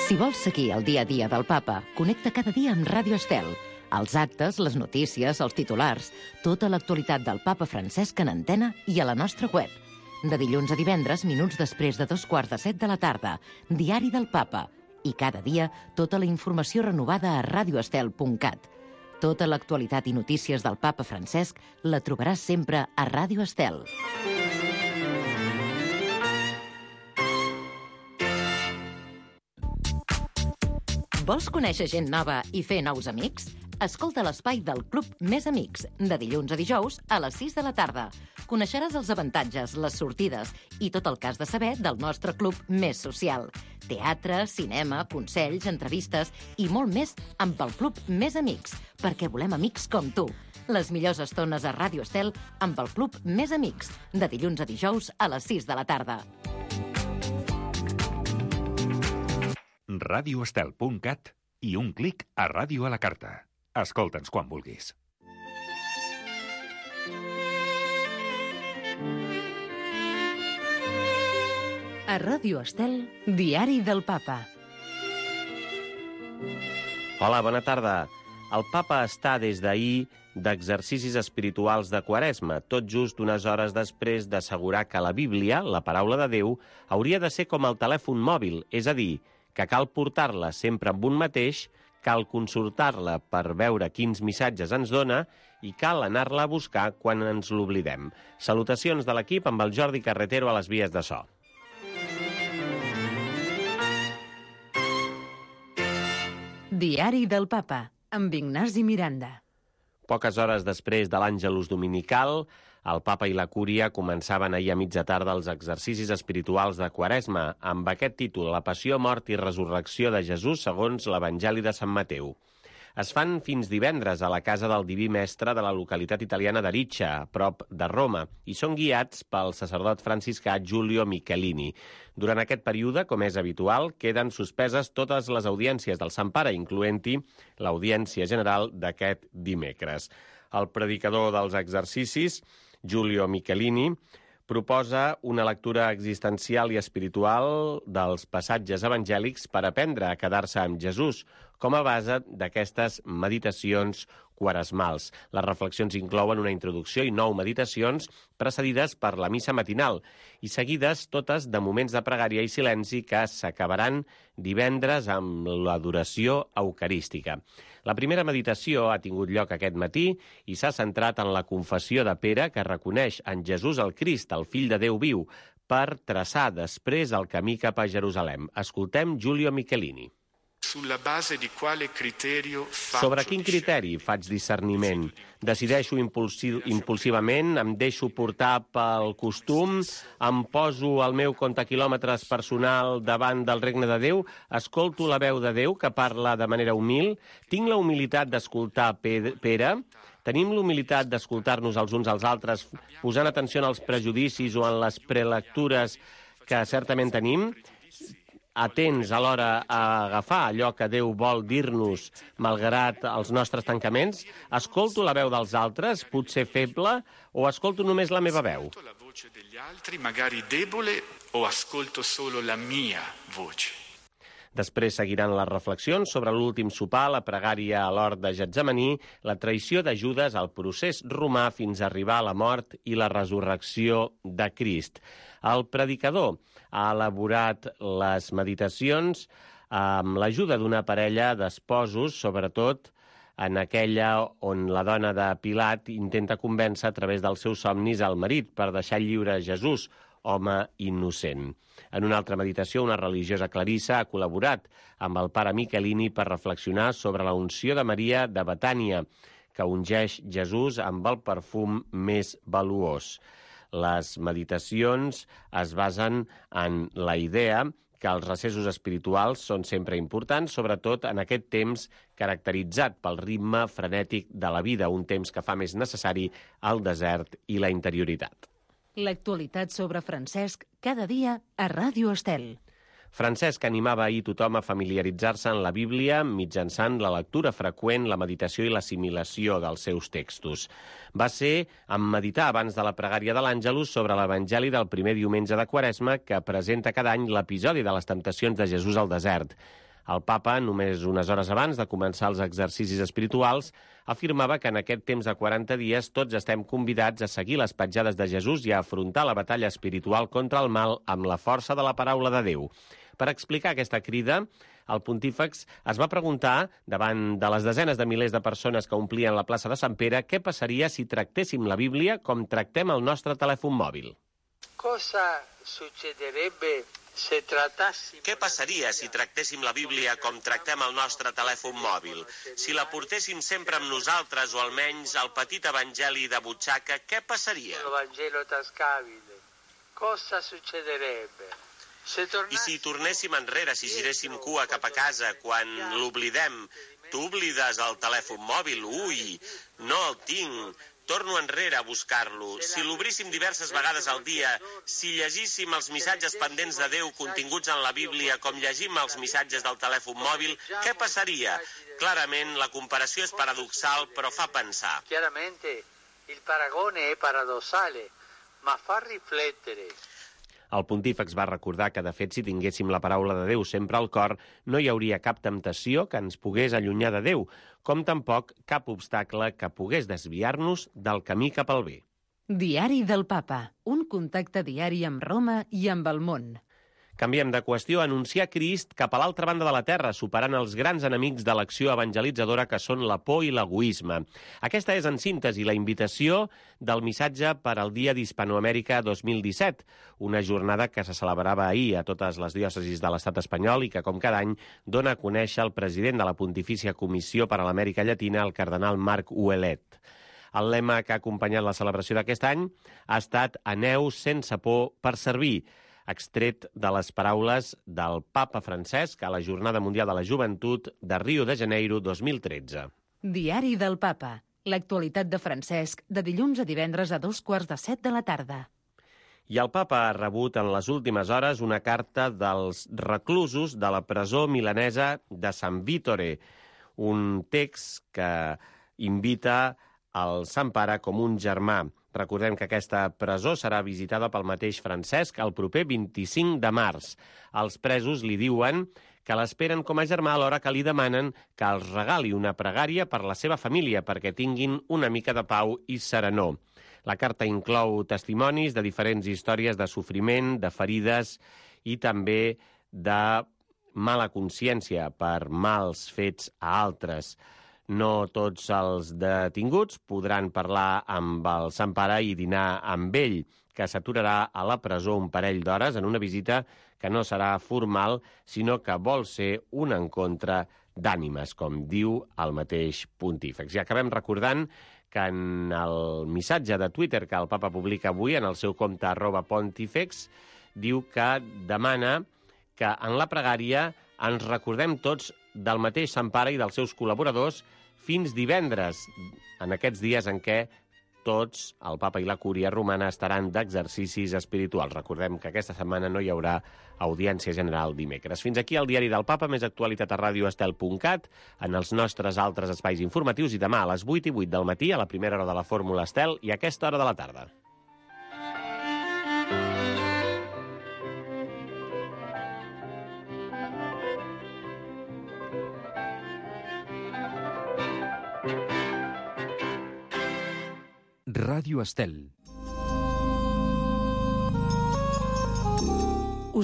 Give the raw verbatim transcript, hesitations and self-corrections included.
Si vols seguir el dia a dia del papa, connecta cada dia amb Ràdio Estel. Els actes, les notícies, els titulars, tota l'actualitat del papa Francesc en antena i a la nostra web. De dilluns a divendres, minuts després de dos quarts de set de la tarda, Diari del Papa. I cada dia, tota la informació renovada a radio estel punt cat. Tota l'actualitat i notícies del papa Francesc la trobaràs sempre a Ràdio Estel. Vols conèixer gent nova i fer nous amics? Escolta l'espai del Club Més Amics, de dilluns a dijous a les sis de la tarda. Coneixeràs els avantatges, les sortides i tot el que has de saber del nostre club més social. Teatre, cinema, consells, entrevistes i molt més amb el Club Més Amics, perquè volem amics com tu. Les millors estones a Ràdio Estel amb el Club Més Amics, de dilluns a dijous a les sis de la tarda. radio estel punt cat i un clic a Ràdio a la Carta. Escolta'ns quan vulguis. A Ràdio Estel, Diari del Papa. Hola, bona tarda. El papa està des d'ahir d'exercicis espirituals de Quaresma, tot just unes hores després d'assegurar que la Bíblia, la paraula de Déu, hauria de ser com el telèfon mòbil, és a dir, que cal portar-la sempre amb un mateix, cal consultar-la per veure quins missatges ens dona i cal anar-la a buscar quan ens l'oblidem. Salutacions de l'equip amb el Jordi Carretero a les vies de so. Diari del Papa, amb Ignasi Miranda. Poques hores després de l'Àngelus Dominical, el papa i la cúria començaven ahir a mitja tarda els exercicis espirituals de Quaresma, amb aquest títol, La passió, mort i resurrecció de Jesús segons l'Evangeli de Sant Mateu. Es fan fins divendres a la casa del Diví Mestre de la localitat italiana d'Ariccia, a prop de Roma, i són guiats pel sacerdot franciscà Giulio Michelini. Durant aquest període, com és habitual, queden suspeses totes les audiències del Sant Pare, incloent-hi l'audiència general d'aquest dimecres. El predicador dels exercicis, Giulio Michelini, proposa una lectura existencial i espiritual dels passatges evangèlics per aprendre a quedar-se amb Jesús, com a base d'aquestes meditacions quaresmals. Les reflexions inclouen una introducció i nou meditacions precedides per la missa matinal i seguides totes de moments de pregària i silenci que s'acabaran divendres amb l'adoració eucarística. La primera meditació ha tingut lloc aquest matí i s'ha centrat en la confessió de Pere, que reconeix en Jesús el Crist, el fill de Déu viu, per traçar després el camí cap a Jerusalem. Escoltem Giulio Michelini. Sobre quin criteri faig discerniment? Decideixo impulsiv, impulsivament, em deixo portar pel costum, em poso el meu comptaquilòmetres personal davant del regne de Déu, escolto la veu de Déu que parla de manera humil, tinc la humilitat d'escoltar Pere, tenim l'humilitat d'escoltar-nos els uns als altres, posant atenció als prejudicis o en les prelectures que certament tenim, atents a l'hora a agafar allò que Déu vol dir-nos malgrat els nostres tancaments, escolto la veu dels altres, potser feble, o escolto només la meva veu. Després seguiran les reflexions sobre l'últim sopar, la pregària a l'hort de Getsemaní, la traïció de Judes, el procés romà fins a arribar a la mort i la resurrecció de Crist. El predicador ha elaborat les meditacions amb l'ajuda d'una parella d'esposos, sobretot en aquella on la dona de Pilat intenta convèncer a través dels seus somnis al marit per deixar lliure Jesús, home innocent. En una altra meditació, una religiosa clarissa ha col·laborat amb el pare Michelini per reflexionar sobre la unció de Maria de Betània, que ungeix Jesús amb el perfum més valuós. Les meditacions es basen en la idea que els recessos espirituals són sempre importants, sobretot en aquest temps caracteritzat pel ritme frenètic de la vida, un temps que fa més necessari el desert i la interioritat. L'actualitat sobre Francesc cada dia a Ràdio Estel. Francesc animava ahir tothom a familiaritzar-se en la Bíblia mitjançant la lectura freqüent, la meditació i l'assimilació dels seus textos. Va ser en meditar abans de la pregària de l'Àngelus sobre l'Evangeli del primer diumenge de Quaresma que presenta cada any l'episodi de les temptacions de Jesús al desert. El papa, només unes hores abans de començar els exercicis espirituals, afirmava que en aquest temps de quaranta dies tots estem convidats a seguir les petjades de Jesús i a afrontar la batalla espiritual contra el mal amb la força de la paraula de Déu. Per explicar aquesta crida, el pontífex es va preguntar, davant de les desenes de milers de persones que omplien la plaça de Sant Pere, què passaria si tractéssim la Bíblia com tractem el nostre telèfon mòbil. Cosa succederebbe se trattassimo... Què passaria si tractéssim la Bíblia com tractem el nostre telèfon mòbil? Si la portéssim sempre amb nosaltres, o almenys el petit evangeli de butxaca, què passaria? Il Vangelo tascabile. Cosa succederebbe? I si tornéssim enrere, si giréssim cua cap a casa, quan l'oblidem, tu oblides el telèfon mòbil? Ui, no el tinc, torno enrere a buscar-lo. Si l'obríssim diverses vegades al dia, si llegíssim els missatges pendents de Déu continguts en la Bíblia com llegim els missatges del telèfon mòbil, què passaria? Clarament, la comparació és paradoxal, però fa pensar. Chiaramente il paragone è paradossale, ma fa riflettere. El pontífex va recordar que, de fet, si tinguéssim la paraula de Déu sempre al cor, no hi hauria cap temptació que ens pogués allunyar de Déu, com tampoc cap obstacle que pogués desviar-nos del camí cap al bé. Diari del Papa, un contacte diari amb Roma i amb el món. Canviem de qüestió, anunciar Crist cap a l'altra banda de la Terra, superant els grans enemics de l'acció evangelitzadora que són la por i l'egoisme. Aquesta és, en síntesi, la invitació del missatge per al Dia d'Hispanoamèrica dos mil disset, una jornada que se celebrava ahir a totes les diòcesis de l'estat espanyol i que, com cada any, dona a conèixer el president de la Pontifícia Comissió per a l'Amèrica Llatina, el cardenal Marc Ouellet. El lema que ha acompanyat la celebració d'aquest any ha estat «Aneu sense por per servir», extret de les paraules del papa Francesc a la Jornada Mundial de la Joventut de Rio de Janeiro dos mil tretze. Diari del Papa. L'actualitat de Francesc de dilluns a divendres a dos quarts de set de la tarda. I el papa ha rebut en les últimes hores una carta dels reclusos de la presó milanesa de San Vittore, un text que invita el Sant Pare com un germà. Recordem que aquesta presó serà visitada pel mateix Francesc el proper vint-i-cinc de març. Els presos li diuen que l'esperen com a germà alhora que li demanen que els regali una pregària per la seva família perquè tinguin una mica de pau i serenor. La carta inclou testimonis de diferents històries de sofriment, de ferides i també de mala consciència per mals fets a altres. No tots els detinguts podran parlar amb el Sant Pare i dinar amb ell, que s'aturarà a la presó un parell d'hores en una visita que no serà formal, sinó que vol ser un encontre d'ànimes, com diu el mateix pontífex. I acabem recordant que en el missatge de Twitter que el papa publica avui en el seu compte arroba pontífex, diu que demana que en la pregària ens recordem tots del mateix Sant Pare i dels seus col·laboradors fins divendres, en aquests dies en què tots, el papa i la cúria romana, estaran d'exercicis espirituals. Recordem que aquesta setmana no hi haurà audiència general dimecres. Fins aquí el Diari del Papa, més actualitat a radio estel punt cat, en els nostres altres espais informatius, i demà a les vuit i vuit del matí, a la primera hora de la Fórmula Estel, i a aquesta hora de la tarda. Ràdio Estel.